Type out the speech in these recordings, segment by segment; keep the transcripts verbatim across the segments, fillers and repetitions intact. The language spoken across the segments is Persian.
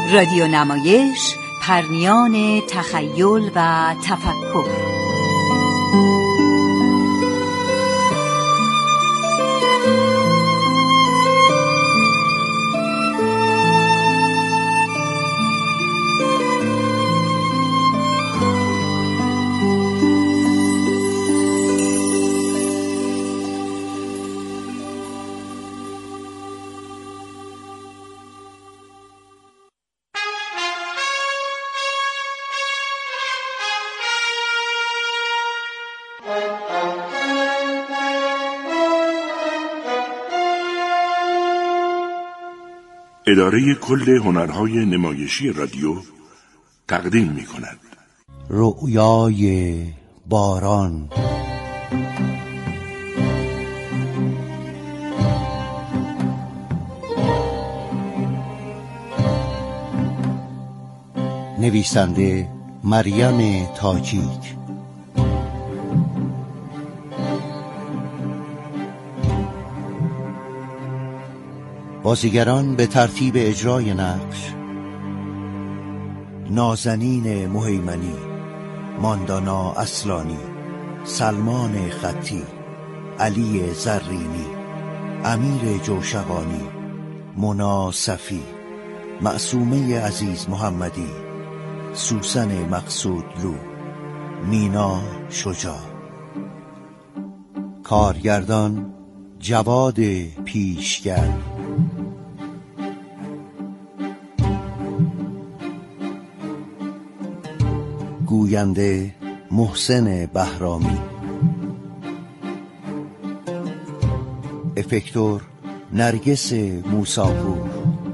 رادیو نمایش، پرمیان تخیل و تفکر. اداره کل هنرهای نمایشی رادیو تقدیم می کند رؤیای باران. نویسنده مریم تاجیک، بازیگران به ترتیب اجرای نقش: نازنین مهیمنی، ماندانا اصلانی، سلمان خطی، علی زرینی، امیر جوشقانی، مونا صفی، معصومه عزیز محمدی، سوسن مقصودلو، مینا شجاع. کارگردان جواد پیشگر. گوینده محسن بهرامی. افکتور نرگس موساپور.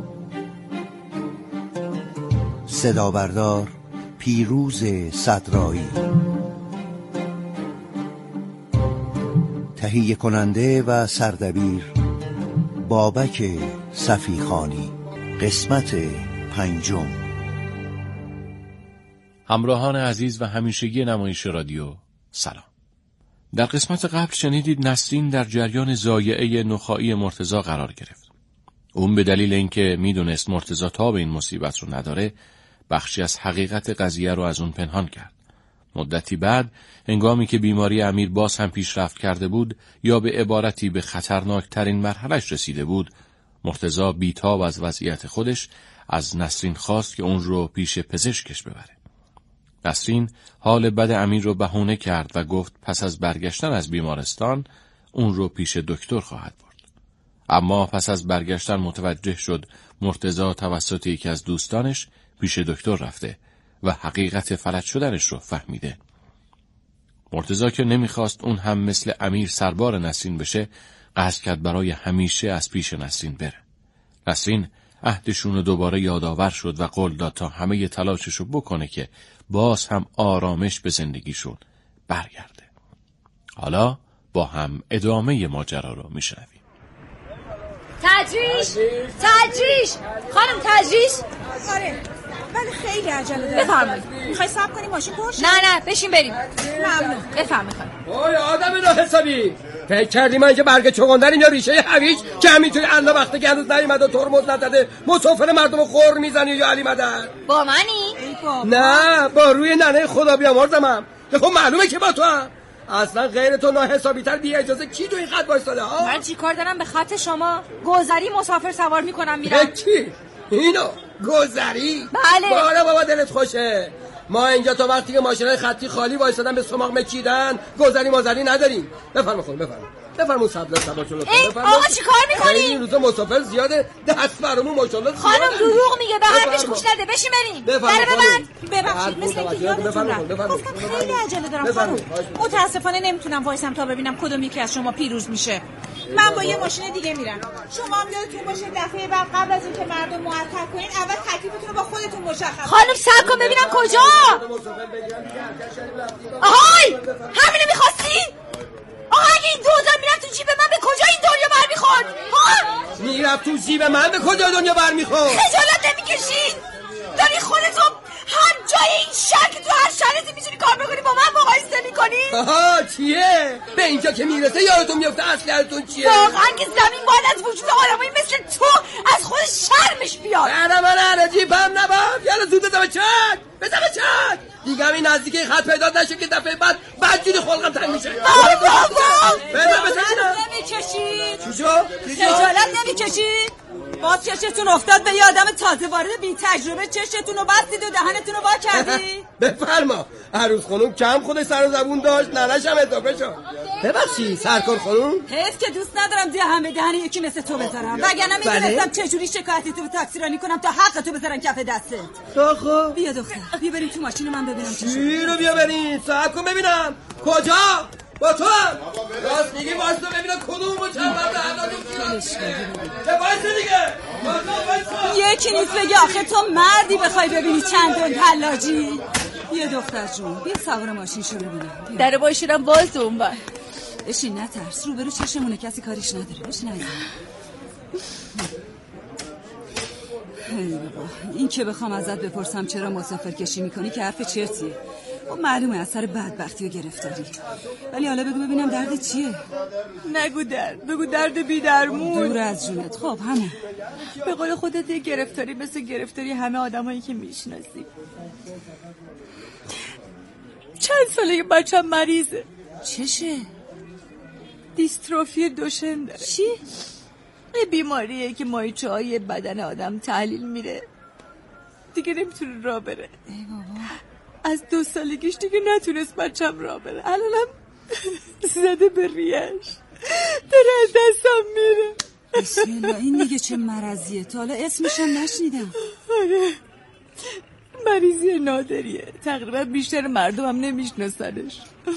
صدابردار پیروز صدرایی. تهیه کننده و سردبیر بابک صفیخانی. قسمت پنجم. همراهان عزیز و همیشگی نمایش رادیو، سلام. در قسمت قبل شنیدید نسرین در جریان ضایعه نخاعی مرتضی قرار گرفت. اون به دلیل اینکه میدونست مرتضی تاب این مصیبت رو نداره، بخشی از حقیقت قضیه رو از اون پنهان کرد. مدتی بعد، هنگامی که بیماری امیر باز هم پیشرفت کرده بود یا به عبارتی به خطرناکترین مرحله‌اش رسیده بود، مرتضی بیتاب از وضعیت خودش از نسرین خواست که اون رو پیش پزشکش ببره. نسرین حال بد امیر رو بهونه کرد و گفت پس از برگشتن از بیمارستان اون رو پیش دکتر خواهد برد. اما پس از برگشتن متوجه شد مرتضی توسط یکی از دوستانش پیش دکتر رفته و حقیقت فلج شدنش رو فهمیده. مرتضی که نمیخواست اون هم مثل امیر سربار نسرین بشه، قصد کرد برای همیشه از پیش نسرین بره. نسرین عهدشون رو دوباره یادآور شد و قول داد تا همه تلاشش رو بکنه که باز هم آرامش به زندگیشون برگرده. حالا با هم ادامه ماجرا رو میشنویم. تجریش تجریش خانم تجریش. آره ولی خیلی عجله دارم. بفرمایید. میخوای صبر کنی ماشین پرشه؟ نه نه بشین بریم. ممنون. بفرمایید خانم. اوه آدم ناحسابی، فکر کردی من که برگ چغندر اینجا ریشه هویج که همینطوری الله وقته که هنوز نیومده و ترمز نزده مسافر مردم رو خور میزنی یا علی مدد؟ با منی؟ ای بابا. نه با روی ننه خدا بیامرزمم. خب معلومه که با تو هم. اصلا غیر تو ناحسابی تر بی اجازه کی تو این خط وایساده ها؟ من چی کار دارم به خط شما؟ گذری مسافر سوار میکنم میرم. کی؟ اینو گذری؟ بله. بالا بابا دلت خوشه. ما اینجا تا وقتی که ماشینای خطی خالی وایسادن به سماق مکیدن گذری مازری نداریم. بفرما خانم بفرما. بفرمون سبلا سباتون رو بفرمون. آقا چی کار میکنی؟ این روزا مسافر زیاده، دست برامون ماشاءالله زیاده. خانم دروغ میگه، به حرفش گوش نده. بشین بریم. بفرمون ببند. ببخشید مثل اینکه یادتون رفت. گفتم خیلی عجله دارم خانم. متاسفانه نمیتونم وایسم تا ببینم کدوم یکی از شما پیروز میشه. من با یه ماشین دیگه میرم. شما هم یادتون باشه دفعه بعد قبل از اینکه مردم معطل کنین اول تکلیفتون رو با خودتون مشخص. خانم صبر کن ببینم کجا. آهای همینو می‌خواستی؟ آقا اگه این دوزار میرفت تو جیب من به کجا این دنیا برمیخورد؟ میرفت تو جیب من به کجا دنیا برمیخورد؟ خجالت نمیکشین؟ داری خودتو هر جای این شهر که تو هر شهرتی میتونی کار بکنی با من مقایسه میکنی؟ آها چیه؟ به اینجا که میرسه یادتون میفته اصلیتون چیه؟ واقعا که زمین باید از وجود آدمایی مثل تو از خود شرم دمش بیاد. نه من هر جیبم نباد. یالا زود بزن چک بزن چک دیگه همین نزدیک خط پیدا نشه که دفعه بعد بدجوری خلقم تنگ میشه. بابا بزن بزن نمیکشید. چی شد؟ خجالت نمیکشید؟ باز چشتون افتاد به یه آدم تازه وارد بی تجربه چشتون رو بستید و دهنتون رو وا کردی؟ بفرما. عروس خانوم کم خودش سر و زبون داشت ننش هم اضافه شد. ببخشید سرکار خانوم. حیف که دوست ندارم دهن به دهن یکی مثل تو بذارم وگرنه میدونستم چجوری شکایتی تو تاکسی رانی کنم تا حق تو بذارن کف دستت. تو خب بیا دختر بیا بریم تو ماشین من ببینم چی چی رو بیا بریم صاحب کن ببینم کجا با تو هم راست میگی واسه ببینم کدوم و چند مرد حلالون چه واسه دیگه یکی نیست بگی آخه تو مردی بخوای ببینی چندون حلاجی. بیا دختر جون بیا سوار ماشین شو ببینم. در باشیرم باز اون بر بشین نترس رو برو چشمونه کسی کاریش نداره. بشین عزیزم. ای بابا این که بخوام ازت بپرسم چرا مسافر کشی میکنی که حرف چرتیه. خب معلومه از سر بدبختی و گرفتاری ولی حالا بگو ببینم درد چیه. نگو درد بگو درد بی درمون. دور از جونت. خب همون به قول خودت یه گرفتاری مثل گرفتاری همه آدمایی که میشناسی. چند ساله یه بچم مریضه. چشه؟ دیستروفی دوشن داره. چی؟ یه بیماریه که مایچه های بدن آدم تحلیل میره دیگه نمیتونه راه بره. ای بابا از دو سالگیش دیگه نتونست بچم راه بره. الانم زده به ریش داره از دستم میره. بسم الله این دیگه چه مرضیه تا حالا اسمشم نشنیدم. آره مریضی نادریه تقریبا بیشتر مردم هم نمیشناسنش.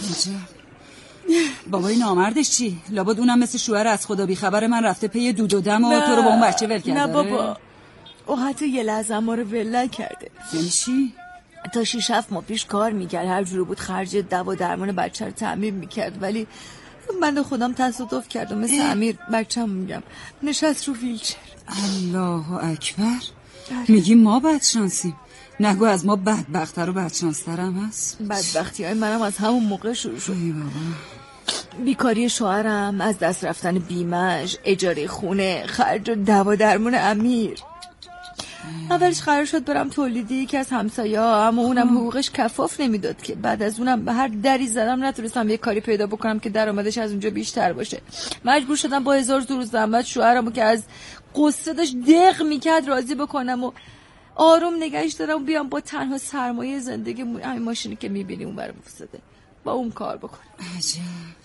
بابای نامردش چی؟ لابد اونم مثل شوهر از خدا بی خبر من رفته پی دود و دم و تو رو با اون بچه ول کرده. نه بابا او حتی یه لحظه ما رو ول نکرده. یعنی چی؟ تا شیش هفت ماه پیش کار میکرد هر جوری بود خرج دوا درمان بچه رو تأمین میکرد ولی من خودم تصادف کردم مثل امیر بچه‌م میگم نشست رو ویلچر. الله اکبر. میگی ما بدشانسیم. نگو از ما بدبخت‌تر و بدشانس‌تر هم هست. بدبختی های منم از همون موقع شروع شد. ای بابا. بیکاری شوهرم از دست رفتن بیمش اجاره خونه خرج دوا درمان امیر. اولش قرار شد برم تولیدی که از همسایه ها اما اونم حقوقش کفاف نمیداد که بعد از اونم به هر دری زدم نتونستم یه کاری پیدا بکنم که درآمدش از اونجا بیشتر باشه. مجبور شدم با هزار دور زحمت شوهرمو که از قصه داشت دق میکرد راضی بکنم و آروم نگهش دارم و بیام با تنها سرمایه زندگی همین ماشینی که میبینی اون برام افتاده با اون کار بکنم. عجب.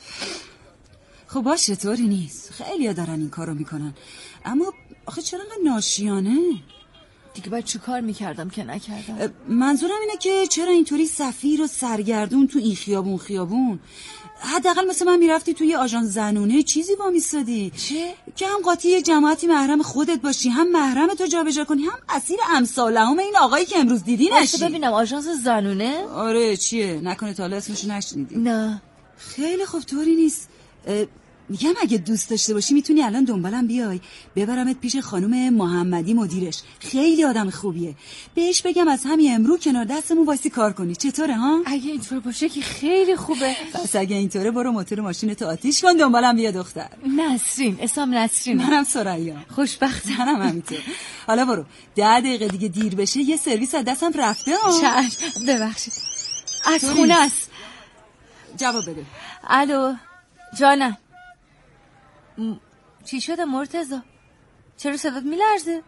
خب باشه طوری نیست خیلی ها دارن این کارو میکنن اما آخه چرا انقدر ناشیانه؟ دیگه باید چی کار میکردم که نکردم؟ منظورم اینه که چرا اینطوری سفیر و سرگردون تو این خیابون خیابون حداقل مثل من میرفتی توی آژانس زنونه چیزی با میستادی چه؟ که هم قاطی یه جماعتی محرم خودت باشی هم محرم تو جابجا کنی هم اسیر امثالهم این آقایی که امروز دیدی نشی. ببینم آژانس زنونه؟ آره چیه نکنه تا حالا اسمشو نشنیدی؟ نه. خیلی خوب طوری نیست. میگم اگه دوست داشته باشی میتونی الان دنبالم بیای ببرمت پیش خانم محمدی مدیرش خیلی آدم خوبیه بهش بگم از همین امرو کنار دستمون وایسی کار کنی چطوره ها؟ اگه اینطور باشه که خیلی خوبه. پس اگه اینطوره برو موتور ماشینتو آتیش کن دنبالم بیا دختر. نسرین اسم نسرین. منم سریا. خوشبختم همینطور. حالا برو ده دقیقه دیگه دیر بشه یه سرویس از دستم رفته ها. چشم ببخشید از خونه است. جواب بده. الو جانم. م... چی شده مرتضی؟ چرا صدات میلرزه؟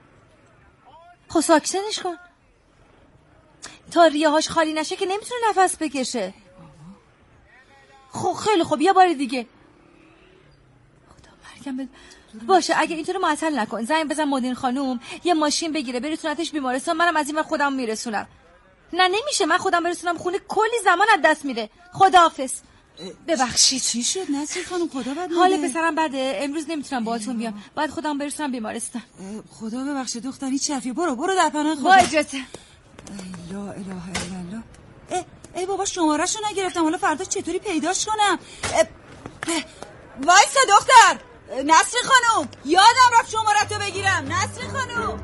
خب ساکتنش کن تا ریه هاش خالی نشه که نمیتونه نفس بکشه. خب خیلی خوب یه بار دیگه. خدا مرگم بده. باشه اگه اینطور معطل نکن زنگ بزن مدیر خانوم یه ماشین بگیره برسونتش بیمارستان منم از این ور خودم میرسونم. نه نمیشه من خودم برسونم خونه کلی زمان از دست میره. خداحافظ. ببخشید چی شد نسرین خانم خدا بد حال پسرم بده امروز نمیتونم باهاتون بیام باید خودم برسونم بیمارستان. خدا ببخشید دختر هیچ حرفی برو برو در پناه خدا. با اجازه. لا اله الا الله. ای ای بابا شمارهشو نگرفتم حالا فردا چطوری پیداش کنم؟ وایسا دختر. نسرین خانم یادم رفت شماره‌تو بگیرم. نسرین خانم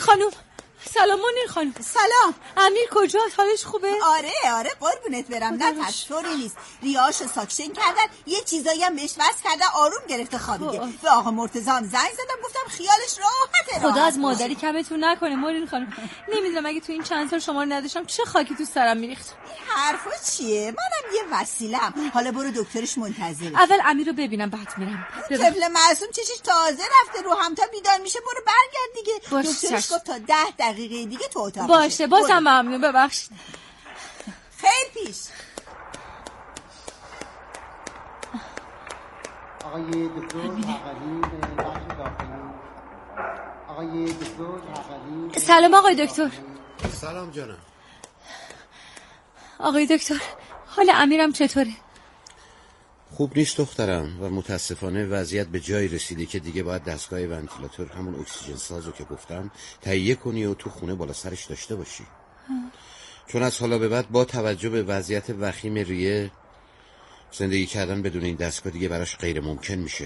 خانم. سلام منیر خانم. سلام. امیر کجاست؟ حالش خوبه؟ آره آره قربونت برم. نه طوری نیست. ریاشو ساکشن کردن، یه چیزایی هم بهش وصل کردن، آروم گرفته خوابیده. به آقا مرتضی هم زنگ زدم گفتم خیالش راحته. خدا راحت از مادری کمتون نکنه منیر خانم. نمیدونم اگه تو این چند سال شما رو نداشتم چه خاکی تو سرم میریخت. حرفا چیه؟ منم یه وسیله‌ام. حالا برو دکترش منتظره. اول امیر رو ببینم بعد میرم. طفل معصوم چشش تازه رفته رو هم تا بیدار میشه. برو برگرد دیگه. دکترش گفت تا ده دقیقه دیگه تو اتاق باشه. بازم ممنون. ببخشید. خیر پیش. آقای دکتر حقلی به بخش داخلی. آقای دکتر حقلی. سلام آقای دکتر. سلام جانم. آقای دکتر حال امیرم چطوره؟ خوب نیست دخترم و متاسفانه وضعیت به جایی رسیده که دیگه باید دستگاه ونتیلاتور، همون اکسیژن سازو که گفتم، تهیه کنی و تو خونه بالا سرش داشته باشی. چون از حالا به بعد با توجه به وضعیت وخیم ریه زندگی کردن بدون این دستگاه دیگه براش غیر ممکن میشه.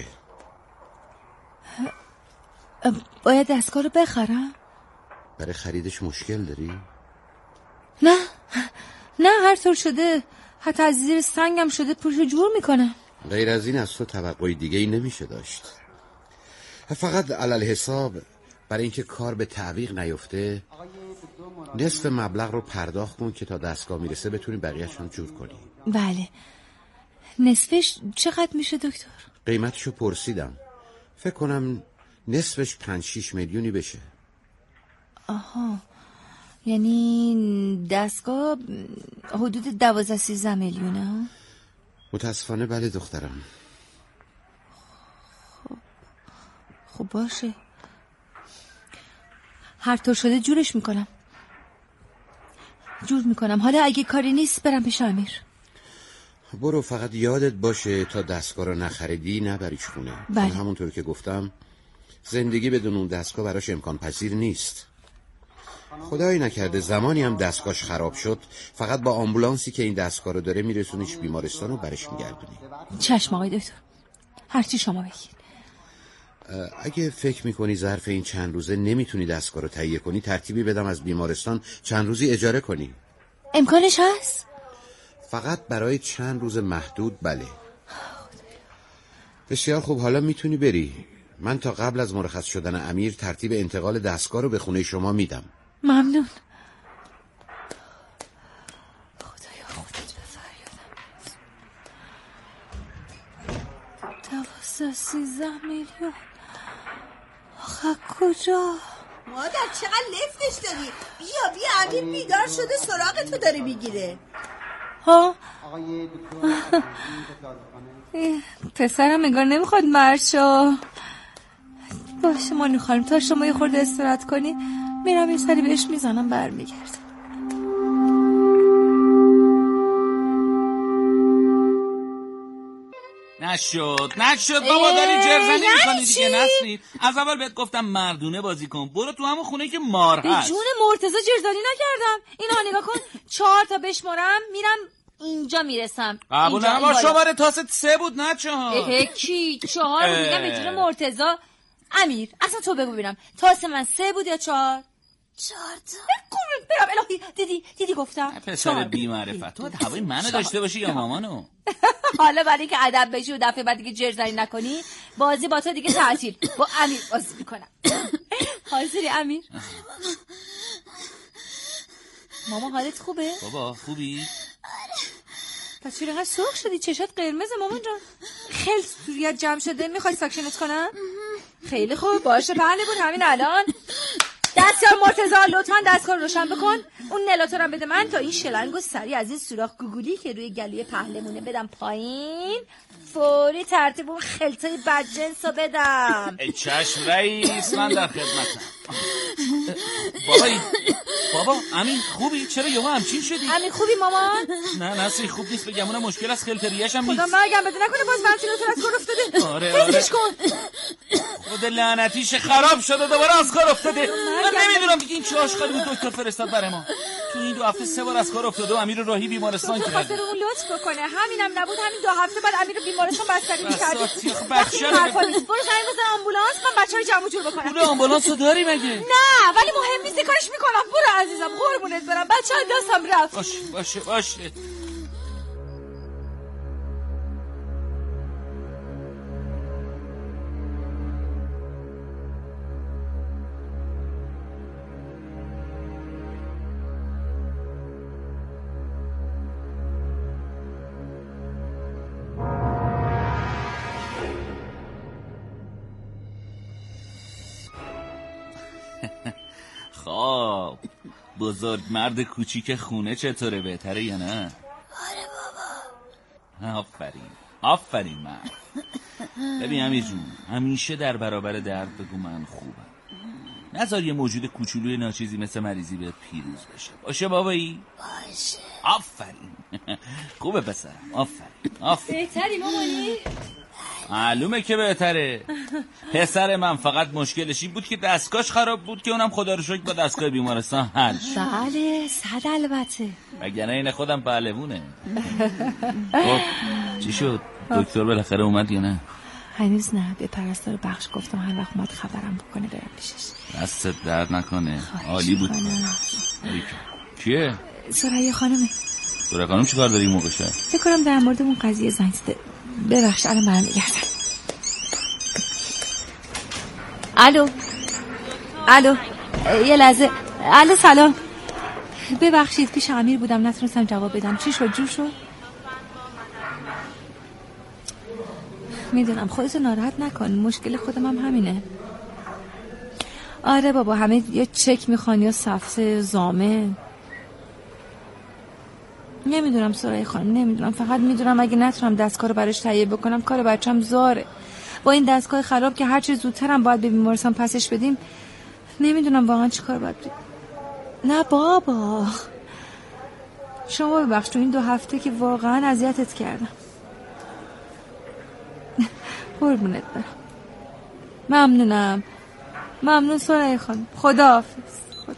باید دستگاه رو بخرم؟ برای خریدش مشکل داری؟ نه نه هر طور شده، حتی از زیر سنگم شده پولشو جور میکنم. غیر از این از تو توقعی دیگه ای نمیشه داشت. فقط علل حساب برای اینکه کار به تعویق نیفته نصف مبلغ رو پرداخت کن که تا دستگاه میرسه بتونی بقیه‌اش هم جور کنی. بله. نصفش چقدر میشه دکتر؟ قیمتشو پرسیدم. فکر کنم نصفش پنج شیش میلیونی بشه. آها، یعنی دستگاه حدود دوازده سیزده میلیونه؟ متاسفانه بله دخترم. خب خب باشه، هر طور شده جورش میکنم جور میکنم حالا اگه کاری نیست برم پیش امیر. برو، فقط یادت باشه تا دستگاه رو نخریدی نبریش خونه. بله. همونطور که گفتم زندگی بدون اون دستگاه براش امکان پذیر نیست. خدایی نکرده زمانی هم دستگاهش خراب شد فقط با آمبولانسی که این دستگاه رو داره میرسونیش بیمارستان و برش میگردونی. چشم آقای دکتر، هرچی شما بگید. اگه فکر میکنی ظرف این چند روزه نمیتونی دستگاه رو تهیه کنی ترتیبی بدم از بیمارستان چند روزی اجاره کنی. امکانش هست؟ فقط برای چند روز محدود. بله. بسیار خوب، حالا میتونی بری. من تا قبل از مرخص شدن امیر ترتیب انتقال دستگاه رو به خونه شما میدم. ممنون. خدایا خودت به فریادم دوازده سیزده میلیون. آخه کجا؟ مادر چقدر لفتش داری. بیا بیا، امیر بیدار شده سراغ تو داره میگیره. ها پسرم انگار نمیخواد مرشا. باشه مانو خانم، تا شما یه خورده استراحت کنی میرم یه سری بهش میزنم برمیگردم. نشد نشد بابا، داری جرزنی میکنی دیگه. نسرین از اول بهت گفتم مردونه بازی کن، برو تو همون خونه که مار هست. به جون مرتضی جرزنی نکردم. اینا نگاه کن، چهار تا بشمارم میرم اینجا میرسم. قبولم، ما شماره تاست سه بود نه چهار. اه کی چهار بود؟ میگم به جون مرتضی. امیر اصلا تو بگو ببینم تاس من سه بود یا چهار؟ چهار تا. قربونت برم الهی. دیدی دیدی گفتم پسر بی معرفت، تو هوای منو داشته باشی یا مامانو؟ حالا برای اینکه ادب بشی و دفعه بعد دیگه جرزنی نکنی بازی با تو دیگه تعطیل. با امیر بازی میکنم. حاضری امیر؟ ماما حالت خوبه؟ بابا خوبی؟ پس چرا اینقدر سرخ شدی؟ چشات قرمز مامان جان. خیلی سوریت جمع شده، میخوای ساکشنت کنم؟ خیلی خوب باشه بله بود همین الان. دستیار مرتضی لطفا دستگاه روشن بکن. اون نلاتورم بده من تا این شلنگو سریع از این سوراخ گوگولی که روی گلوی پهلمونه بدم پایین. فوری ترتیب اون خلطه بدجنسو بدم. ای چشم رئیس، من در خدمتم. بابایی بابا امین خوبی؟ چرا یهو همچین شدی؟ امین خوبی مامان؟ نه نصری خوب نیست، بگم اونم مشکل از خلطریش هم نیست. خدا مرگم بده نکنه باز ونتیلاتور از کار افتاده. آره آره کن. خود لعنتیش خراب شده دوباره از کار افتاده. من نمیدونم دیگه این چه آشغالی بود دکتر فرستاد برای ما. تو این دو هفته سه بار از کار افتاده و امیر راهی بیمارستان کرده. خاطر اون لطف بکنه. همینم نبود همین دو هفته بعد امیر بیمارستان بستری می‌کرد. بچه‌ها برو زنگ بزن آمبولانس، من بچه‌ها رو جمع جور بکنم. پول آمبولانس رو داری مگه؟ نه ولی مهم نیست، کارش میکنم. برو عزیزم قربونت برم. بچه‌ها دستم رفت. باشه باشه باشه. خب بزرگ مرد کوچیک خونه چطوره، بهتره یا نه؟ آره بابا. آفرین آفرین مرد. ببین امیر جون، همیشه در برابر درد بگو من خوبم. نذار یه موجود کوچولوی ناچیزی مثل مریضی بهت پیروز بشه. باشه بابایی؟ باشه. آفرین. خوبه پسرم. آفرین آفرین. بهتری مامانی؟ معلومه که بهتره. پسر من فقط مشکلش این بود که دستگاهش خراب بود که اونم خدا رو شکر با دستگاه بیمارستان حل شد. بله صد البته. مگه نه این خودم پهلوونه. خب چی شد؟ دکتر بالاخره اومد یا نه؟ هنوز نه. به پرستار بخش گفتم هر وقت اومد خبرم بکنه برم پیشش. دستت درد نکنه. عالی بود. کیه؟ سرایه خانمه. سرایه خانم چیکار داری این موقع شب؟ فکر کنم در مورد اون قضیه زنگ زده. ببخش الان برام میگردم. الو الو یه لحظه. الو سلام. ببخشید پیش امیر بودم نتونستم جواب بدم. چی شد؟ جور شد؟ میدونم خودتو ناراحت نکن، مشکل خودم هم همینه. آره بابا همه یا چک میخوان یا سفته زامن. نمیدونم سرای خانم، نمیدونم. فقط میدونم اگه نتونم دستگاه رو براش تهیه بکنم کار بچم زاره. با این دستگاه خراب که هر چه زودترم باید به بیمارستان پسش بدیم. نمیدونم واقعا چی کار باید بدیم. نه بابا شما ببخش تو این دو هفته که واقعا اذیتت کردم. قربونت برم. ممنونم. ممنون سرای خانم. خداحافظ. خدا.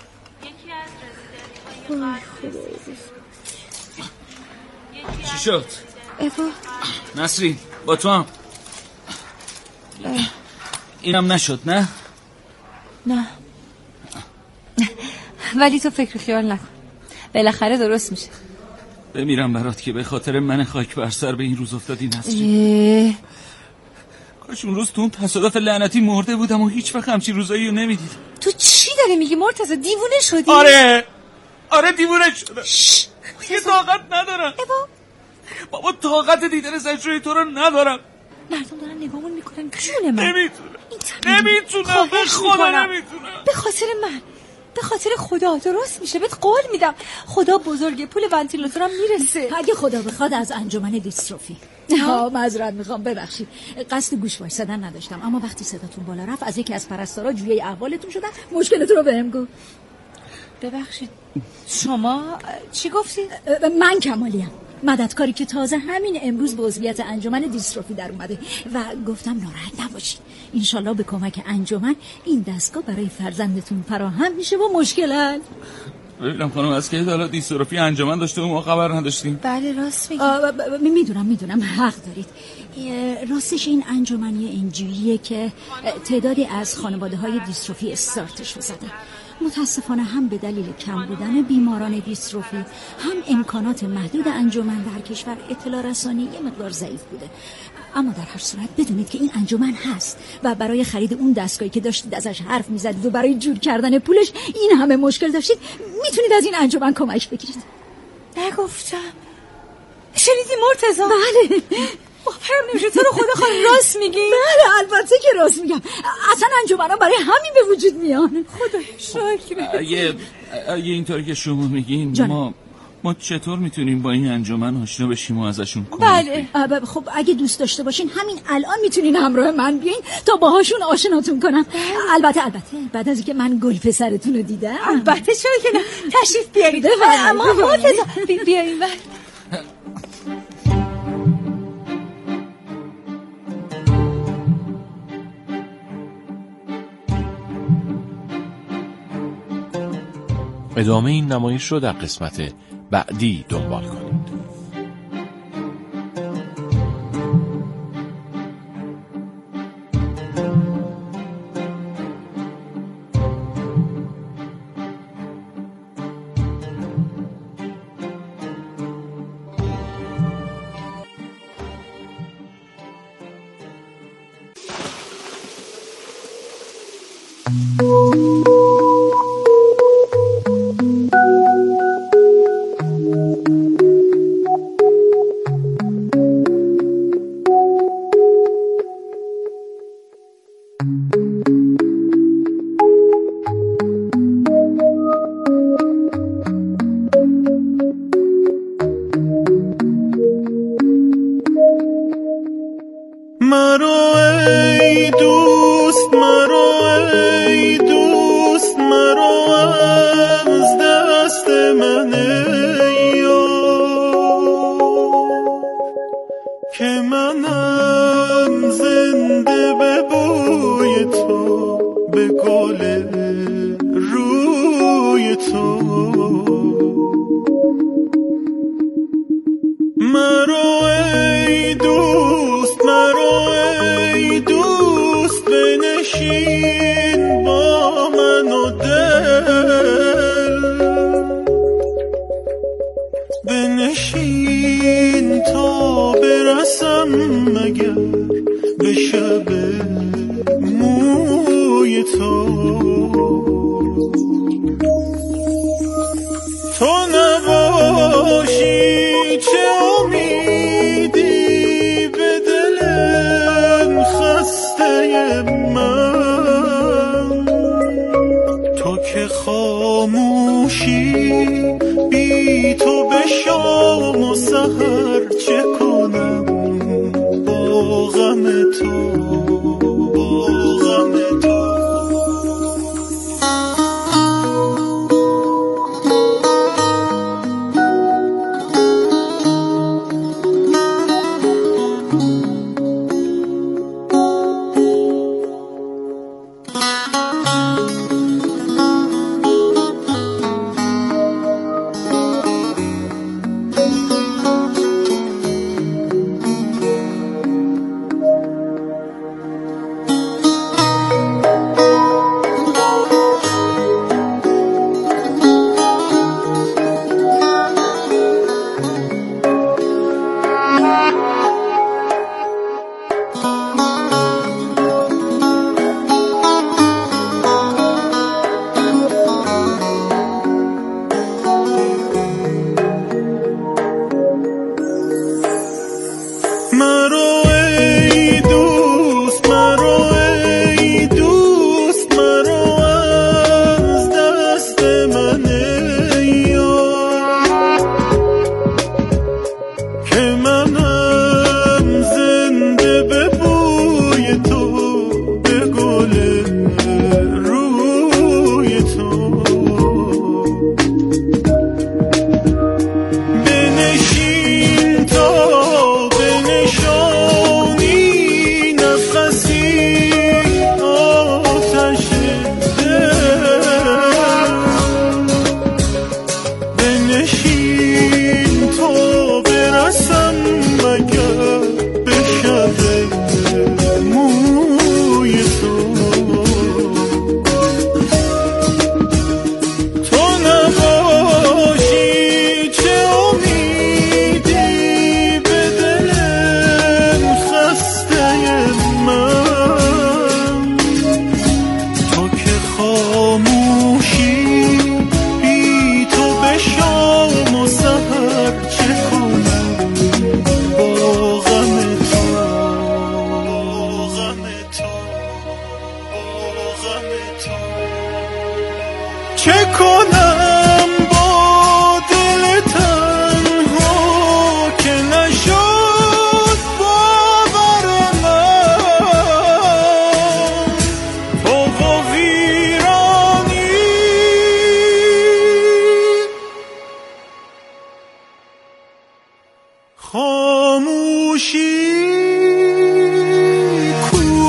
چی شد؟ ایوا نسرین با تو هم اینم نشد نه؟ نه ولی تو فکر خیال نکن، بالاخره درست میشه. بمیرم برات که به خاطر من خاک بر سر به این روز افتادی نسرین. کاش اون روز تو اون تصادف لعنتی مرده بودم و هیچ وقت همچین روزایی رو نمیدیدم. تو چی داری میگی مرتضی؟ دیوونه شدی؟ آره آره دیوونه شدم. دیگه طاقت ندارم. ایوا بابا طاقت دیدن زجرای تو رو ندارم. مردم دارن نگامون میکنن جون من. نمیتونم نمیتونم به خدا نمیتونم. به خاطر من، به خاطر خدا درست میشه. بهت قول میدم خدا بزرگه، پول ونتیلاتورم میرسه. اگه خدا بخواد از انجمن دیستروفی. ها معذرت میخوام، ببخشید قصد گوش وایسادن نداشتم، اما وقتی صداتون بالا رفت از یکی از پرستارا جویه احوالتون شدن، مشکلتون رو بهم گفت. ببخشید شما چی گفتی؟ من کمالیم، مددکاری که تازه همین امروز به عضویت انجمن دیستروفی در اومده و گفتم ناراحت نباشید، انشالله به کمک انجمن این دستگاه برای فرزندتون فراهم میشه و مشکل حل. ببینم خانم از که حالا دیستروفی انجمن داشته و ما خبر نداشتیم. بله راست میگی. میدونم میدونم حق دارید. راستش این انجمنی انجیویه که تعدادی از خانواده های دیستروفی استارتش رو زدن. متاسفانه هم به دلیل کم بودن بیماران دیستروفی هم امکانات محدود انجمن در کشور اطلاع رسانی یه مقدار ضعیف بوده. اما در هر صورت بدونید که این انجمن هست و برای خرید اون دستگاهی که داشتید ازش حرف میزدید و برای جور کردن پولش این همه مشکل داشتید، میتونید از این انجمن کمک بگیرید. نگفتم. شنیدی مرتضی؟ بله. باورم نمیشه. تو رو خدا خانم راست میگی؟ بله البته که راست میگم. اصلا انجمنا برای همین به وجود میان. خدا شکر. اگه اگه اینطوری که شما میگین ما ما چطور میتونیم با این انجمن آشنا بشیم و ازشون کمک بله خب اگه دوست داشته باشین همین الان میتونین همراه من بیاین تا باهاشون آشناتون کنم. البته البته بعد از اینکه من گل پسرتون رو دیدم. البته چرا که نه، تشریف بیارید. اما مرتضی بیارید. ادامه این نمایش رو در قسمت بعدی دنبال کنید.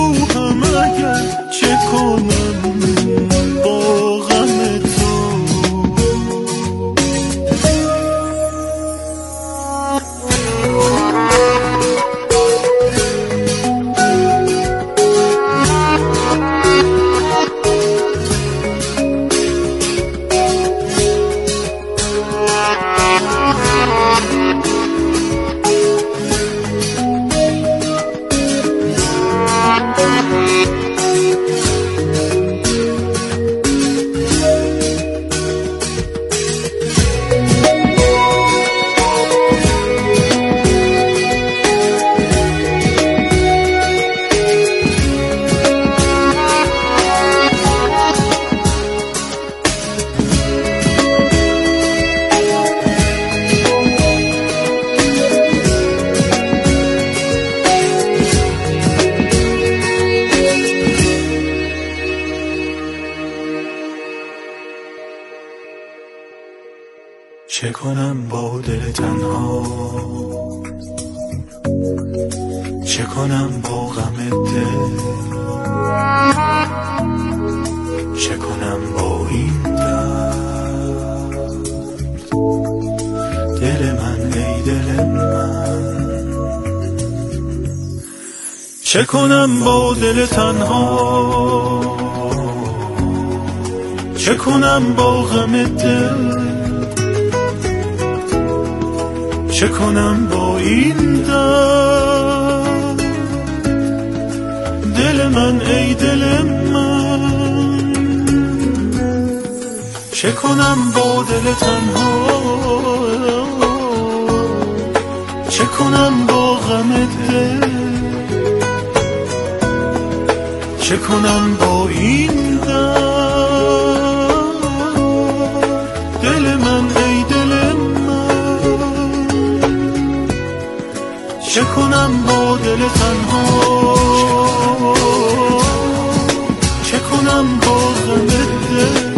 کنم با غم تو چه کنم با دل تنها، چه کنم با غم دل، چه کنم با این درد. دل من ای دل من، چه کنم با دل تنها، چه کنم با غم دل، چه کنم با این درد. دل من ای دل من، چه کنم با دل تنها، چه کنم با غم دل، چه کنم با این درد. دل من ای دل من، چه کنم با دل تنها، چه کنم با غم دل،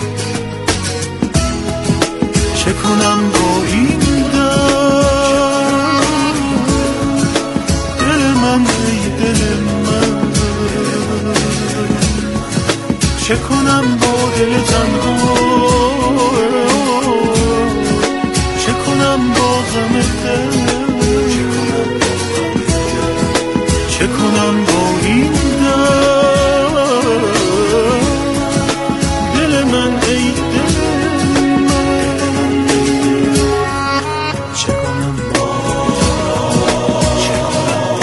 چه کنم با این درد. دل من ای دل من، چه کنم با دل تنها، چه کنم با غم دل، چه کنم با این درد. دل من ای دل من، چه کنم با چه کنم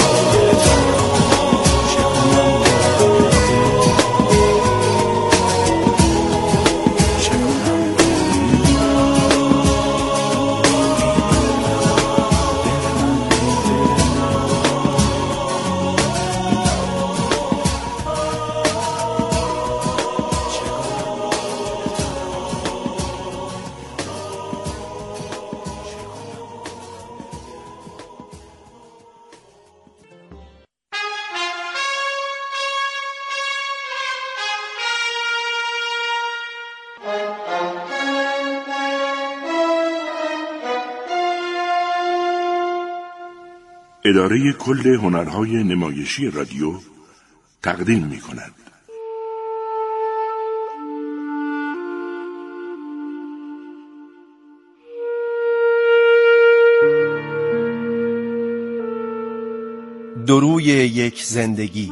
اداره کل هنرهای نمایشی رادیو تقدیم می کند. دروی یک زندگی،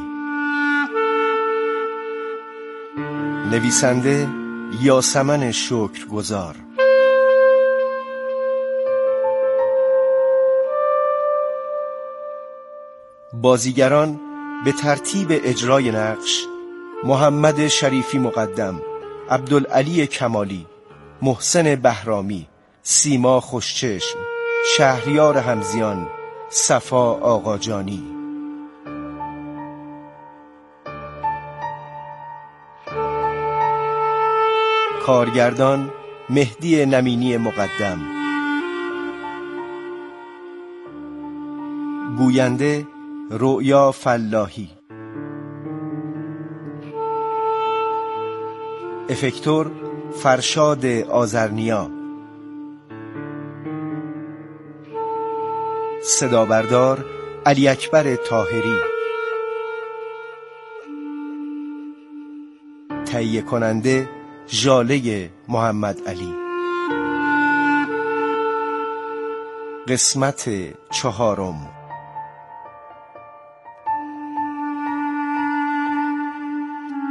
نویسنده یاسمن شکرگزار، بازیگران به ترتیب اجرای نقش: محمد شریفی مقدم، عبدالعلی کمالی، محسن بهرامی، سیما خوشچشم، شهریار همزیان، صفا آقاجانی. کارگردان مهدی نمینی مقدم، گوینده رؤیا فلاحی، افکتور فرشاد آذرنیا، صدابردار علی اکبر طاهری، تهیه کننده ژاله محمد علی. قسمت چهارم.